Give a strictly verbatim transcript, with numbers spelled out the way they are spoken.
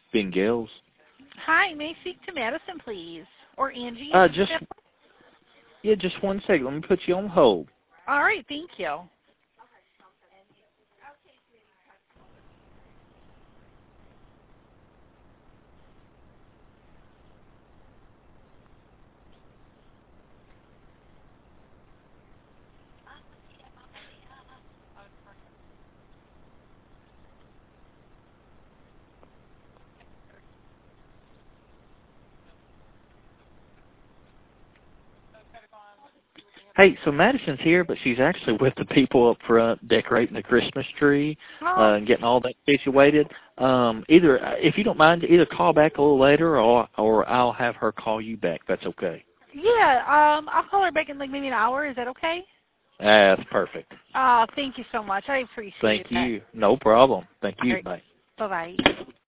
Ben Gales. Hi, may I speak to Madison, please? Or Angie? Uh, just, yeah, just one second. Let me put you on hold. All right, thank you. Hey, so Madison's here, but she's actually with the people up front decorating the Christmas tree Oh. uh, and getting all that situated. Um, either, if you don't mind, either call back a little later, or or I'll have her call you back. That's okay. Yeah, um, I'll call her back in like maybe an hour. Is that okay? That's perfect. Oh, thank you so much. I appreciate Thank that. you. No problem. Thank you. Right. Bye. Bye-bye.